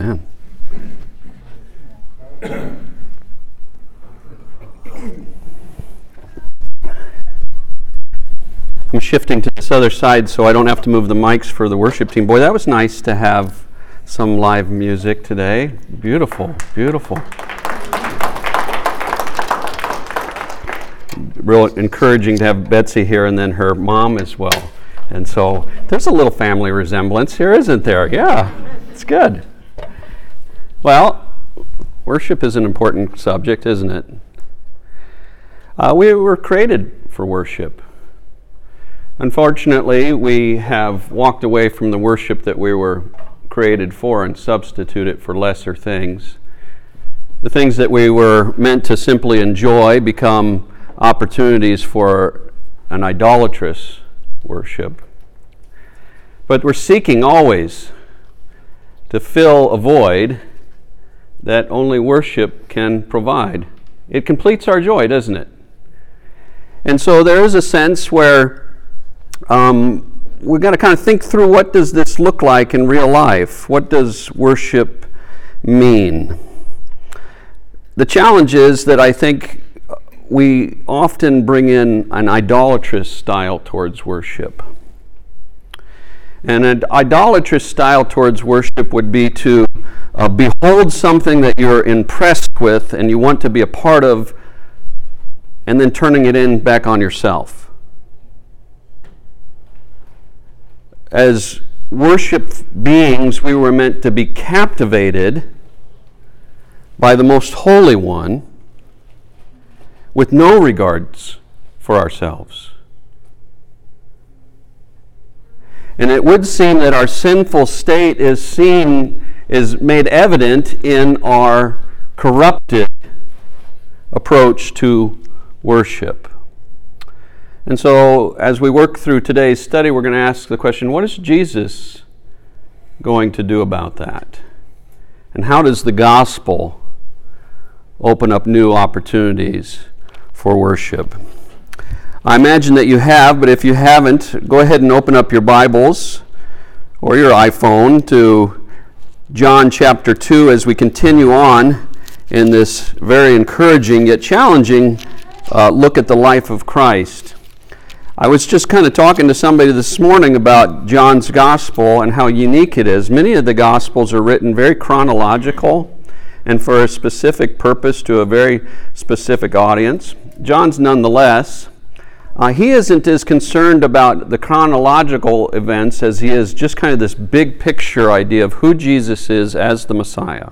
Amen. I'm shifting to this other side so I don't have to move the mics for the worship team. Boy, that was nice to have some live music today. Beautiful, beautiful. Real encouraging to have Betsy here and then her mom as well. And so there's a little family resemblance here, isn't there? Yeah, it's good. Well, worship is an important subject, isn't it? We were created for worship. Unfortunately, we have walked away from the worship that we were created for and substituted it for lesser things. The things that we were meant to simply enjoy become opportunities for an idolatrous worship. But we're seeking always to fill a void that only worship can provide. It completes our joy, doesn't it? And so there is a sense where we've got to kind of think through, what does this look like in real life? What does worship mean? The challenge is that I think we often bring in an idolatrous style towards worship. And an idolatrous style towards worship would be to behold something that you're impressed with and you want to be a part of, and then turning it back on yourself. As worship beings, we were meant to be captivated by the Most Holy One with no regards for ourselves. And it would seem that our sinful state is made evident in our corrupted approach to worship. And so, as we work through today's study, we're going to ask the question, what is Jesus going to do about that? And how does the gospel open up new opportunities for worship? I imagine that you have, but if you haven't, go ahead and open up your Bibles or your iPhone to John chapter 2 as we continue on in this very encouraging yet challenging look at the life of Christ. I was just kind of talking to somebody this morning about John's gospel and how unique it is. Many of the gospels are written very chronological and for a specific purpose to a very specific audience. John's nonetheless, he isn't as concerned about the chronological events as he is just kind of this big picture idea of who Jesus is as the Messiah.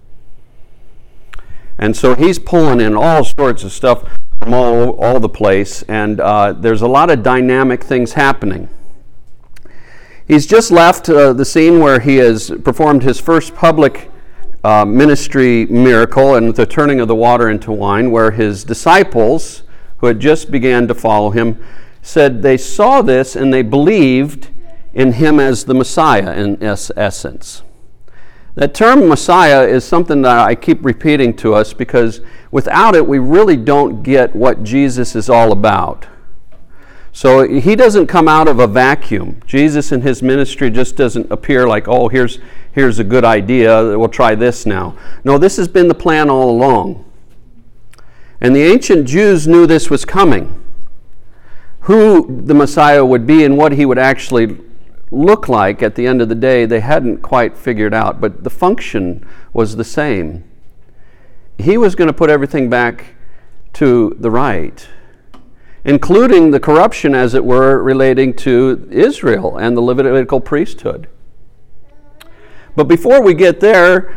And so he's pulling in all sorts of stuff from all the place, and there's a lot of dynamic things happening. He's just left the scene where he has performed his first public ministry miracle and the turning of the water into wine, where his disciples, who had just began to follow him, said they saw this and they believed in him as the Messiah in essence. That term Messiah is something that I keep repeating to us because without it we really don't get what Jesus is all about. So he doesn't come out of a vacuum. Jesus in his ministry just doesn't appear like, oh, here's a good idea, we'll try this now. No, this has been the plan all along. And the ancient Jews knew this was coming. Who the Messiah would be and what he would actually look like at the end of the day, they hadn't quite figured out, but the function was the same. He was going to put everything back to the right, including the corruption, as it were, relating to Israel and the Levitical priesthood. But before we get there,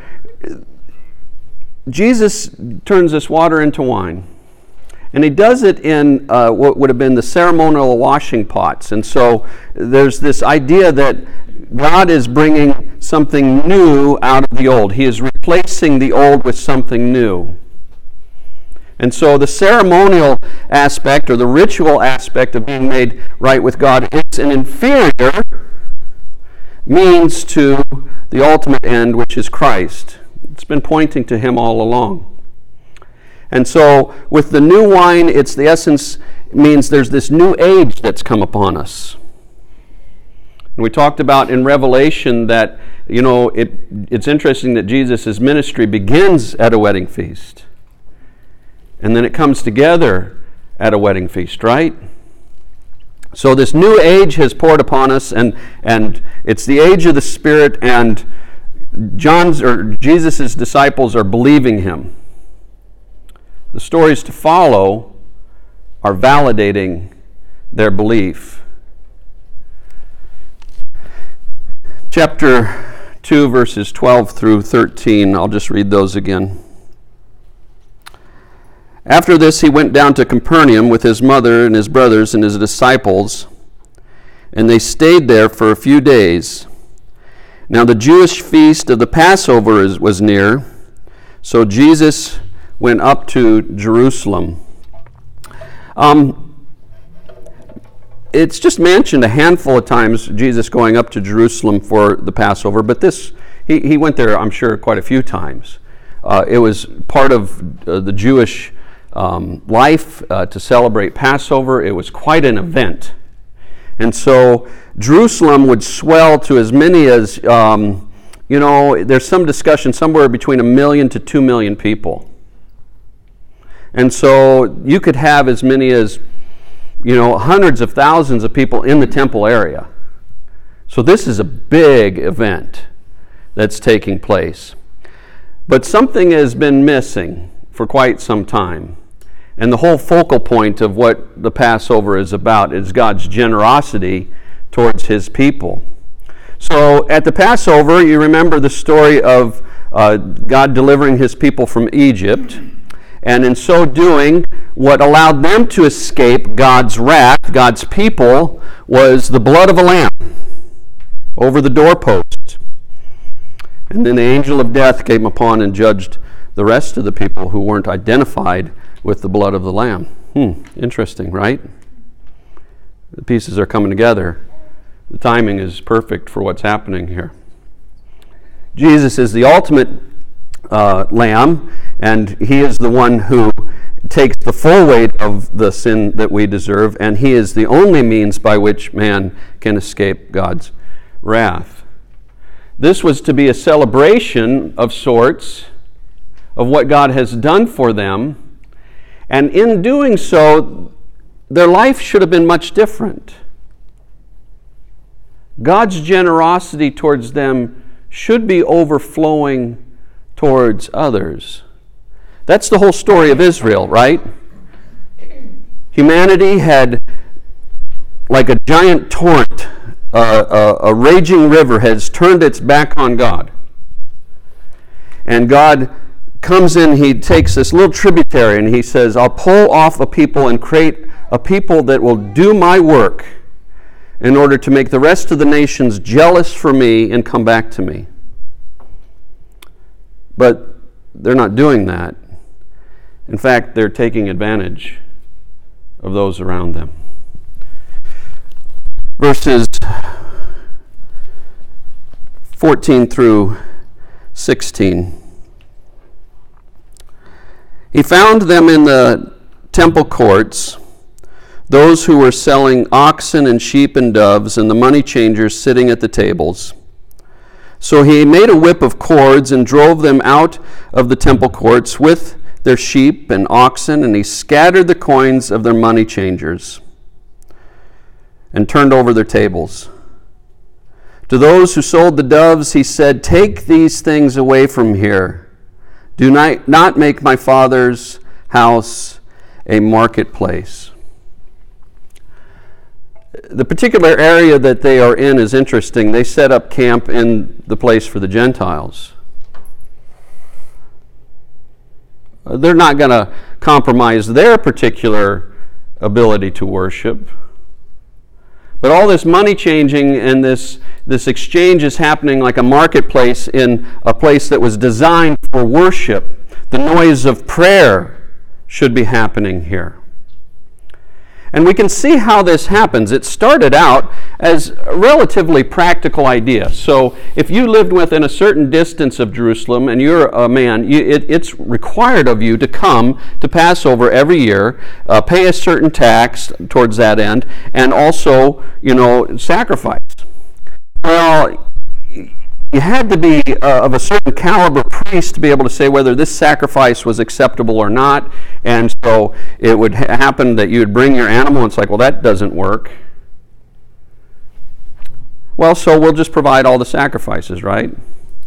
Jesus turns this water into wine. And he does it in what would have been the ceremonial washing pots. And so there's this idea that God is bringing something new out of the old. He is replacing the old with something new. And so the ceremonial aspect or the ritual aspect of being made right with God is an inferior means to the ultimate end, which is Christ. It's been pointing to him all along. And so with the new wine, it's the essence means there's this new age that's come upon us. And we talked about in Revelation that it's interesting that Jesus' ministry begins at a wedding feast. And then it comes together at a wedding feast, right? So this new age has poured upon us, and it's the age of the Spirit, and Jesus' disciples are believing him. The stories to follow are validating their belief. Chapter 2, verses 12 through 13, I'll just read those again. After this, he went down to Capernaum with his mother and his brothers and his disciples, and they stayed there for a few days. Now the Jewish feast of the Passover was near, so Jesus went up to Jerusalem. It's just mentioned a handful of times, Jesus going up to Jerusalem for the Passover, but he went there, I'm sure, quite a few times. It was part of the Jewish life to celebrate Passover. It was quite an event. And so Jerusalem would swell to as many as, there's some discussion somewhere between 1 million to 2 million people. And so you could have as many as, hundreds of thousands of people in the temple area. So this is a big event that's taking place. But something has been missing for quite some time. And the whole focal point of what the Passover is about is God's generosity towards his people. So at the Passover, you remember the story of God delivering his people from Egypt. And in so doing, what allowed them to escape God's wrath, God's people, was the blood of a lamb over the doorpost. And then the angel of death came upon and judged the rest of the people who weren't identified with the blood of the lamb. Interesting, right? The pieces are coming together. The timing is perfect for what's happening here. Jesus is the ultimate lamb, and he is the one who takes the full weight of the sin that we deserve, and he is the only means by which man can escape God's wrath. This was to be a celebration of sorts of what God has done for them, and in doing so, their life should have been much different. God's generosity towards them should be overflowing towards others. That's the whole story of Israel, right? Humanity had, like a giant torrent, a raging river has turned its back on God. And God comes in, he takes this little tributary and he says, I'll pull off a people and create a people that will do my work in order to make the rest of the nations jealous for me and come back to me. But they're not doing that. In fact, they're taking advantage of those around them. Verses 14 through 16. He found them in the temple courts, those who were selling oxen and sheep and doves, and the money changers sitting at the tables. So he made a whip of cords and drove them out of the temple courts with their sheep and oxen, and he scattered the coins of their money changers and turned over their tables. To those who sold the doves, he said, take these things away from here. Do not make my Father's house a marketplace. The particular area that they are in is interesting. They set up camp in the place for the Gentiles. They're not going to compromise their particular ability to worship. But all this money changing and this exchange is happening like a marketplace in a place that was designed for worship. The noise of prayer should be happening here. And we can see how this happens. It started out as a relatively practical idea. So if you lived within a certain distance of Jerusalem and you're a man, it's required of you to come to Passover every year, pay a certain tax towards that end, and also, sacrifice. Well, you had to be of a certain caliber priest to be able to say whether this sacrifice was acceptable or not. And so it would happen that you would bring your animal, and it's like, well, that doesn't work. Well, so we'll just provide all the sacrifices, right?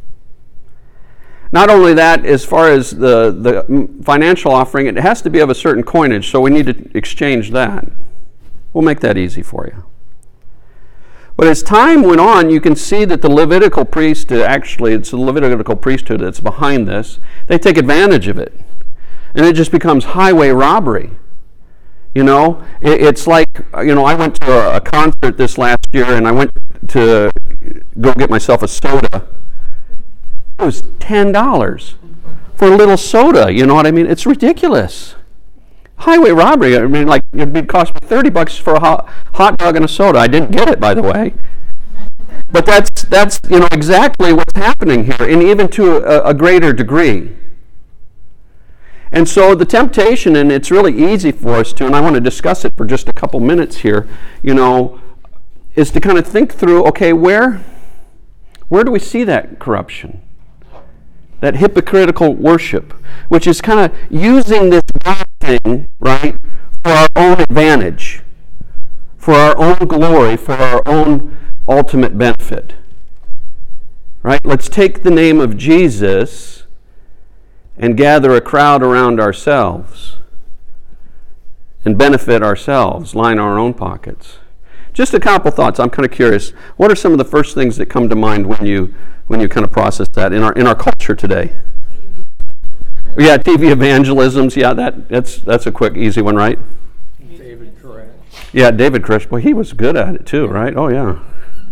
Not only that, as far as the financial offering, it has to be of a certain coinage, so we need to exchange that. We'll make that easy for you. But as time went on, you can see that the Levitical priest, actually, it's the Levitical priesthood that's behind this. They take advantage of it. And it just becomes highway robbery. You know, it's like, you know, I went to a concert this last year, and I went to go get myself a soda. It was $10 for a little soda. You know what I mean? It's ridiculous. Highway robbery. I mean, like, it'd cost me $30 for a hot dog and a soda. I didn't get it, by the way. But that's you know exactly what's happening here, and even to a greater degree. And so the temptation, and it's really easy for us to, and I want to discuss it for just a couple minutes here, you know, is to kind of think through, okay, where do we see that corruption? That hypocritical worship, which is kind of using this God thing, right, for our own advantage, for our own glory, for our own ultimate benefit. Right? Let's take the name of Jesus and gather a crowd around ourselves and benefit ourselves, line our own pockets. Just a couple thoughts. I'm kind of curious. What are some of the first things that come to mind when you kind of process that in our culture today? Yeah, TV evangelisms. Yeah, that's a quick, easy one, right? David Koresh. Yeah, David Koresh. Well, he was good at it too, right? Oh, yeah.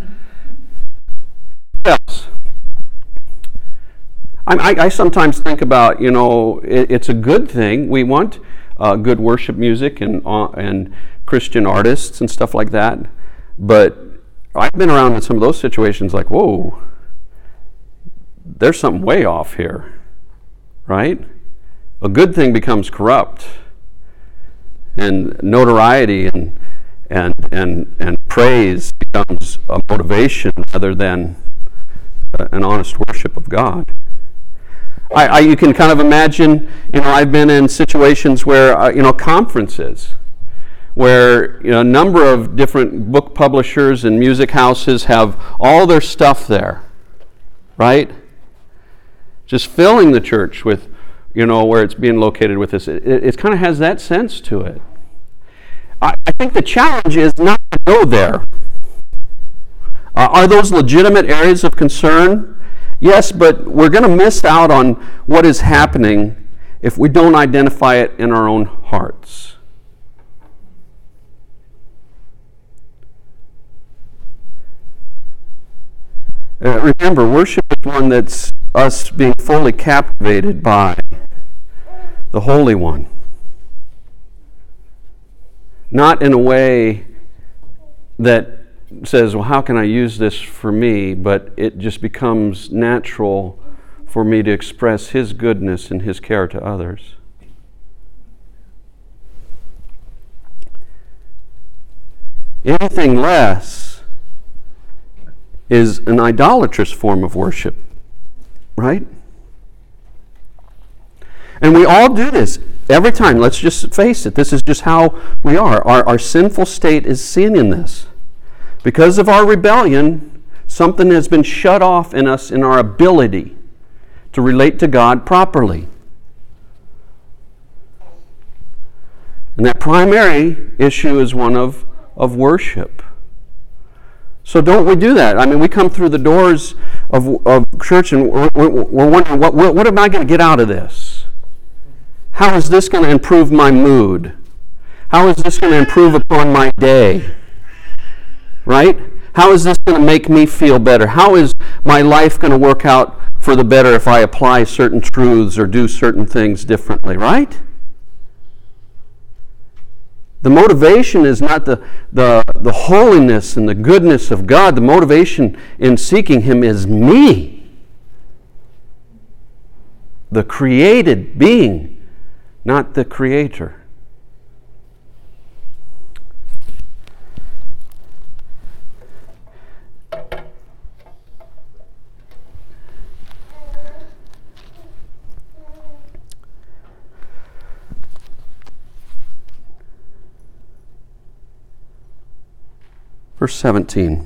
What else? I sometimes think about, you know, it's a good thing. We want good worship music and Christian artists and stuff like that. But I've been around in some of those situations like, whoa, there's something way off here, right? A good thing becomes corrupt, and notoriety and praise becomes a motivation rather than an honest worship of God. You can kind of imagine, you know, I've been in situations where, you know, conferences where, you know, a number of different book publishers and music houses have all their stuff there, right? Just filling the church with, you know, where it's being located with this. It kind of has that sense to it. I think the challenge is not to go there. Are those legitimate areas of concern? Yes, but we're going to miss out on what is happening if we don't identify it in our own hearts. Remember, worship is one that's us being fully captivated by the Holy One. Not in a way that says, well, how can I use this for me? But it just becomes natural for me to express His goodness and His care to others. Anything less is an idolatrous form of worship, right? And we all do this every time. Let's just face it. This is just how we are. Our sinful state is seen in this. Because of our rebellion, something has been shut off in us in our ability to relate to God properly. And that primary issue is one of worship. So don't we do that? I mean, we come through the doors of church and we're wondering, what am I going to get out of this? How is this going to improve my mood? How is this going to improve upon my day? Right? How is this going to make me feel better? How is my life going to work out for the better if I apply certain truths or do certain things differently? Right? The motivation is not the holiness and the goodness of God. The motivation in seeking Him is me, the created being, not the Creator. Verse 17.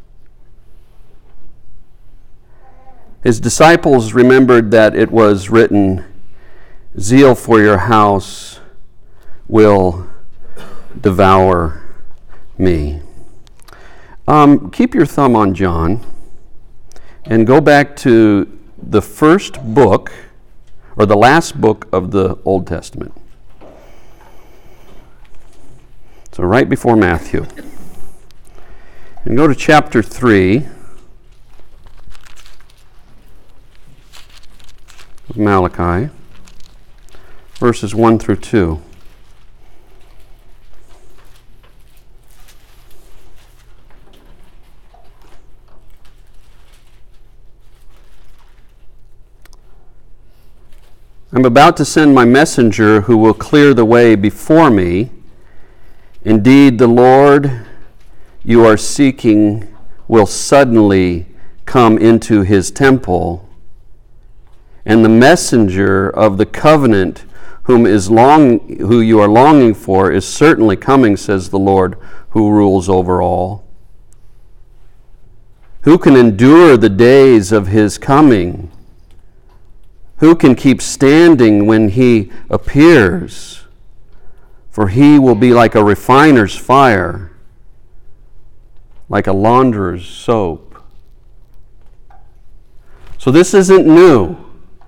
His disciples remembered that it was written, "Zeal for your house will devour me." Keep your thumb on John and go back to the first book, or the last book of the Old Testament. So right before Matthew. And go to chapter 3 of Malachi, verses 1 through 2. I'm about to send my messenger who will clear the way before me. Indeed, the Lord you are seeking will suddenly come into his temple, and the messenger of the covenant who you are longing for is certainly coming, says the Lord who rules over all. Who can endure the days of his coming? Who can keep standing when he appears? For he will be like a refiner's fire, like a launderer's soap. So this isn't new.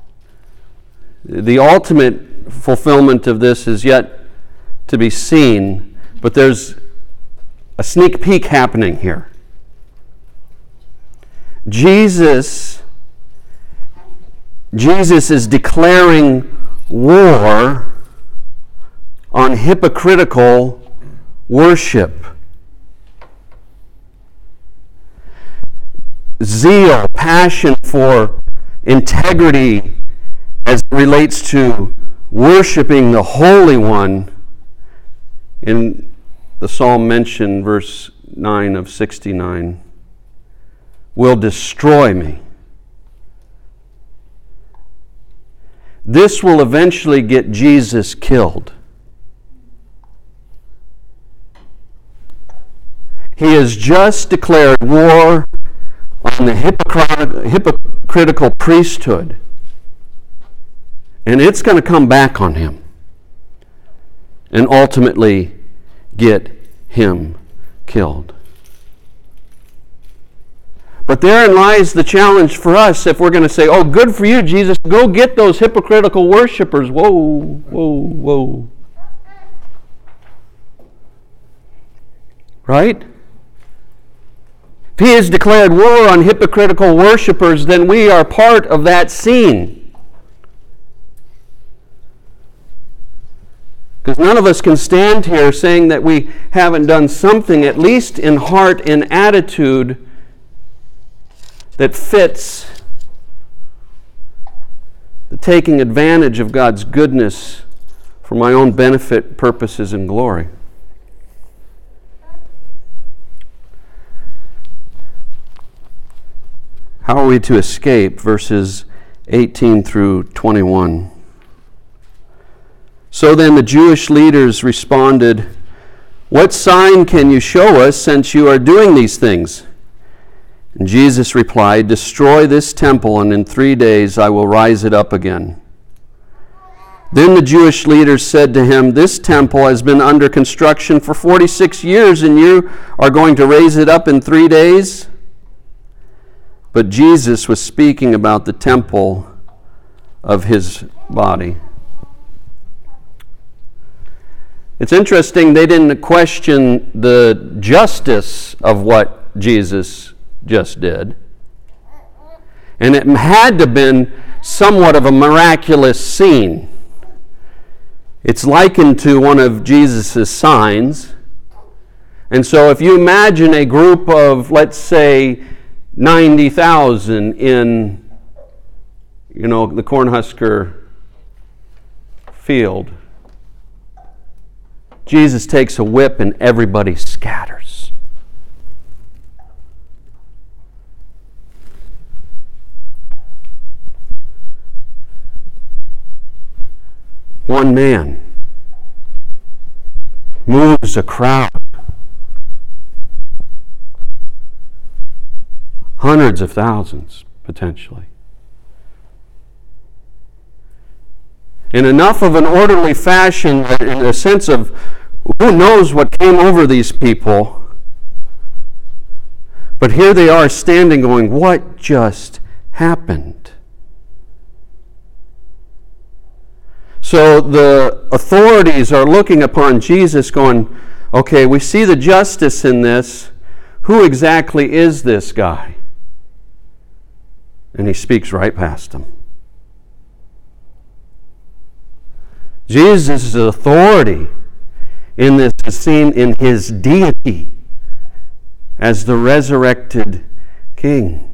The ultimate fulfillment of this is yet to be seen, but there's a sneak peek happening here. Jesus is declaring war on hypocritical worship. Zeal, passion for integrity as it relates to worshiping the Holy One. In the psalm mentioned, verse 9 of 69, will destroy me. This will eventually get Jesus killed. He has just declared war on the hypocritical priesthood. And it's going to come back on him and ultimately get him killed. But therein lies the challenge for us if we're going to say, oh, good for you, Jesus, go get those hypocritical worshipers. Whoa, whoa, whoa. Right? If he has declared war on hypocritical worshipers, then we are part of that scene. Because none of us can stand here saying that we haven't done something, at least in heart and attitude, that fits the taking advantage of God's goodness for my own benefit, purposes, and glory. How are we to escape? Verses 18 through 21. So then the Jewish leaders responded, "What sign can you show us since you are doing these things?" And Jesus replied, "Destroy this temple, and in 3 days I will rise it up again." Then the Jewish leaders said to him, "This temple has been under construction for 46 years, and you are going to raise it up in 3 days?" But Jesus was speaking about the temple of his body. It's interesting, they didn't question the justice of what Jesus just did. And it had to have been somewhat of a miraculous scene. It's likened to one of Jesus' signs. And so if you imagine a group of, let's say, 90,000 in, the Cornhusker field, Jesus takes a whip and everybody scatters. One man moves a crowd. Hundreds of thousands, potentially. In enough of an orderly fashion, in a sense of who knows what came over these people. But here they are standing going, what just happened? So the authorities are looking upon Jesus going, okay, we see the justice in this. Who exactly is this guy? And he speaks right past them. Jesus' authority in this is seen in his deity as the resurrected King.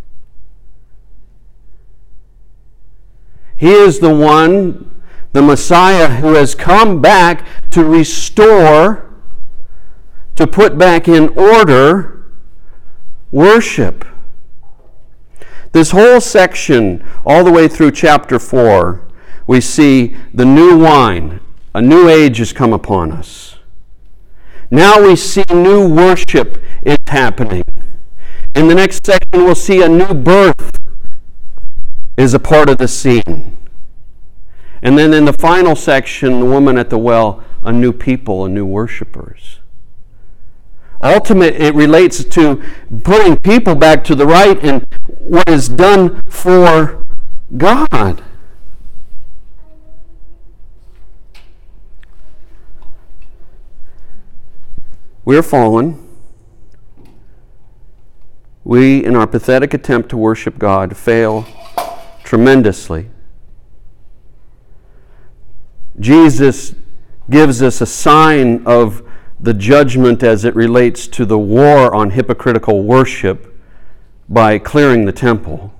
He is the one, the Messiah, who has come back to restore, to put back in order worship. This whole section, all the way through chapter 4, we see the new wine. A new age has come upon us. Now we see new worship is happening. In the next section, we'll see a new birth is a part of the scene. And then in the final section, the woman at the well, a new people, a new worshipers. Ultimately, it relates to putting people back to the right and what is done for God. We're fallen. We, in our pathetic attempt to worship God, fail tremendously. Jesus gives us a sign of the judgment as it relates to the war on hypocritical worship by clearing the temple.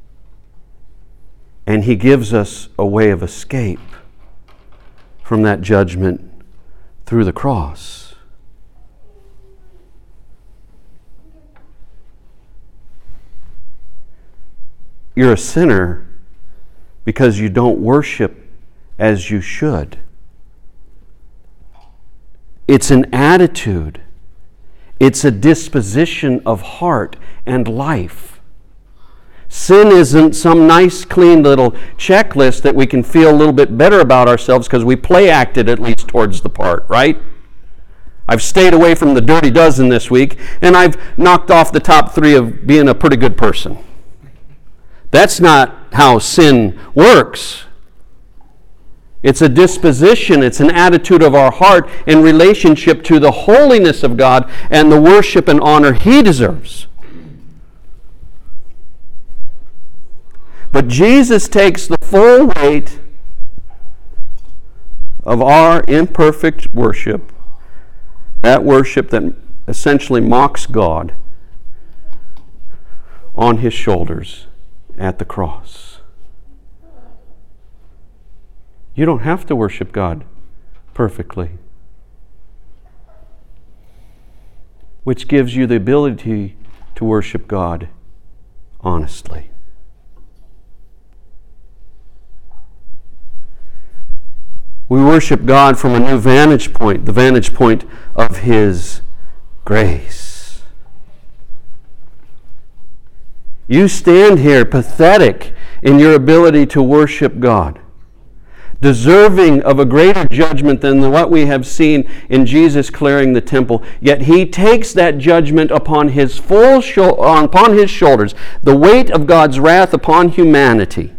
And he gives us a way of escape from that judgment through the cross. You're a sinner because you don't worship as you should. It's an attitude. It's a disposition of heart and life. Sin isn't some nice, clean little checklist that we can feel a little bit better about ourselves because we play acted at least towards the part, right? I've stayed away from the dirty dozen this week, and I've knocked off the top 3 of being a pretty good person. That's not how sin works. It's a disposition, it's an attitude of our heart in relationship to the holiness of God and the worship and honor He deserves. But Jesus takes the full weight of our imperfect worship, that worship that essentially mocks God, on His shoulders at the cross. You don't have to worship God perfectly, which gives you the ability to worship God honestly. We worship God from a new vantage point, the vantage point of His grace. You stand here pathetic in your ability to worship God, deserving of a greater judgment than what we have seen in Jesus clearing the temple. Yet He takes that judgment upon His upon His shoulders. The weight of God's wrath upon humanity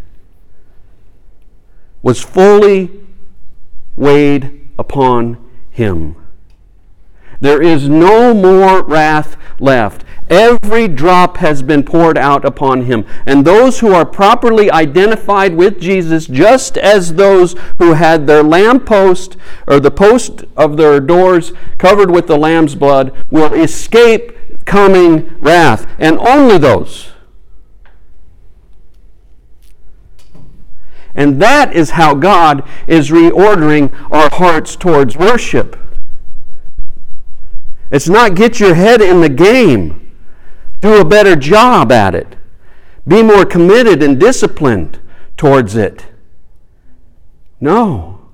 was fully weighed upon Him. There is no more wrath left. Every drop has been poured out upon Him. And those who are properly identified with Jesus, just as those who had their lamppost or the post of their doors covered with the Lamb's blood, will escape coming wrath. And only those. And that is how God is reordering our hearts towards worship. It's not get your head in the game. Do a better job at it. Be more committed and disciplined towards it. No.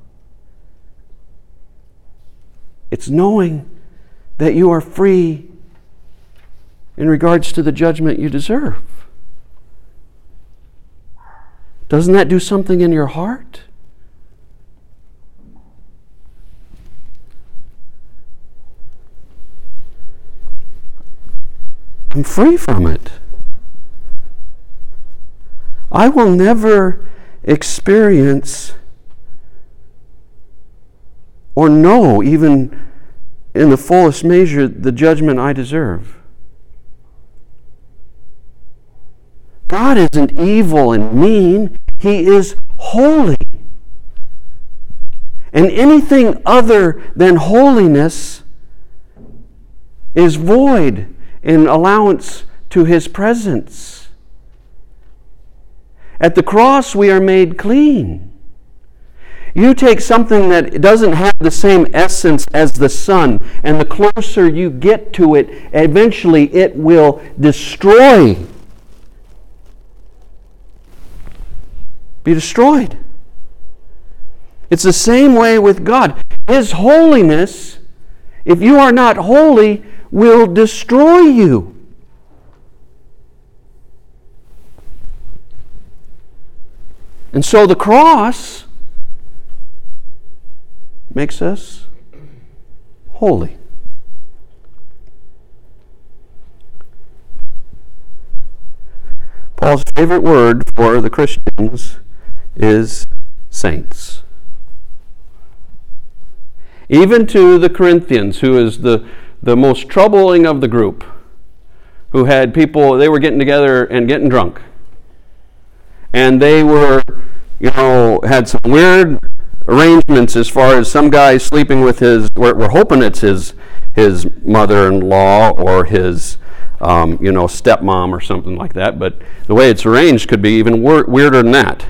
It's knowing that you are free in regards to the judgment you deserve? Doesn't that do something in your heart? I'm free from it. I will never experience or know, even in the fullest measure, the judgment I deserve. God isn't evil and mean. He is holy. And anything other than holiness is void in allowance to His presence. At the cross, we are made clean. You take something that doesn't have the same essence as the sun, and the closer you get to it, eventually it will destroy. Be destroyed. It's the same way with God. His holiness, if you are not holy, will destroy you. And so the cross makes us holy. Paul's favorite word for the Christians is saints. Even to the Corinthians, who is the most troubling of the group, who had people, they were getting together and getting drunk. And they were, had some weird arrangements as far as some guy sleeping with we're hoping it's his mother-in-law or his, stepmom or something like that. But the way it's arranged could be even weirder than that.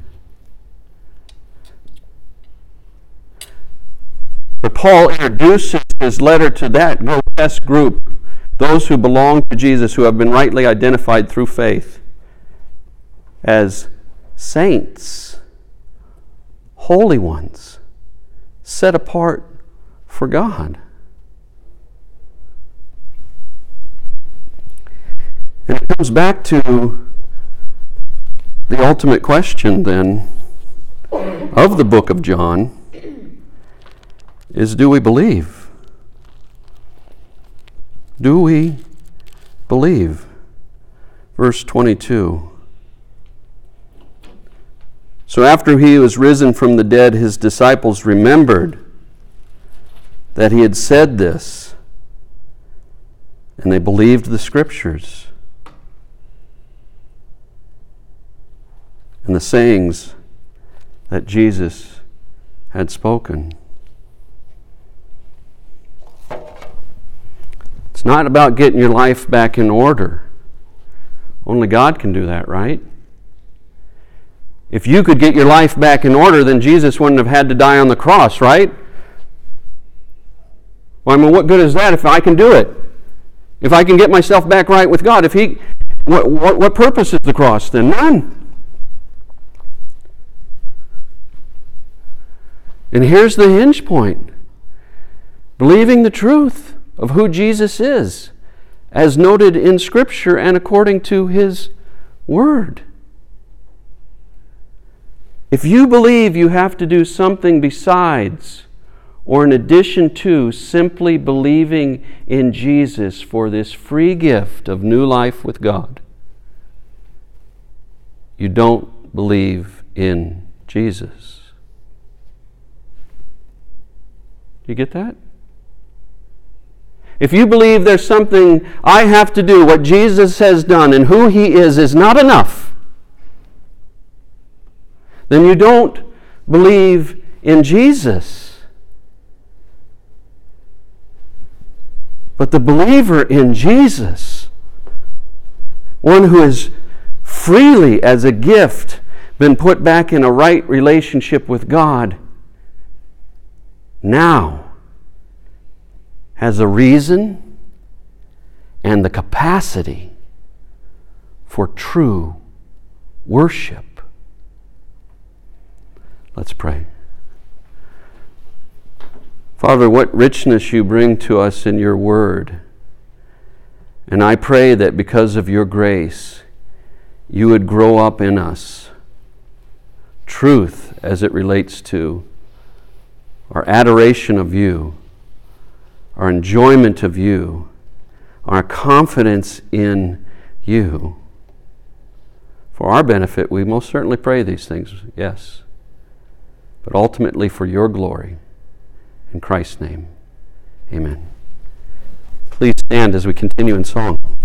But Paul introduces his letter to that grotesque group, those who belong to Jesus, who have been rightly identified through faith, as saints, holy ones, set apart for God. And it comes back to the ultimate question then of the book of John is, do we believe? Do we believe? Verse 22. So after he was risen from the dead, his disciples remembered that he had said this, and they believed the Scriptures and the sayings that Jesus had spoken. It's not about getting your life back in order. Only God can do that, right? If you could get your life back in order, then Jesus wouldn't have had to die on the cross, right? Well, what good is that if I can do it? If I can get myself back right with God, what purpose is the cross then? None. And here's the hinge point. Believing the truth of who Jesus is, as noted in Scripture and according to His Word. If you believe you have to do something besides or in addition to simply believing in Jesus for this free gift of new life with God, you don't believe in Jesus. Do you get that? If you believe there's something I have to do, what Jesus has done and who He is not enough, then you don't believe in Jesus. But the believer in Jesus, one who has freely as a gift been put back in a right relationship with God, now has a reason and the capacity for true worship. Let's pray. Father, what richness You bring to us in Your Word. And I pray that because of your grace, you would grow up in us truth as it relates to our adoration of you, our enjoyment of you, our confidence in you. For our benefit, we most certainly pray these things, yes, but ultimately for your glory. In Christ's name, amen. Please stand as we continue in song.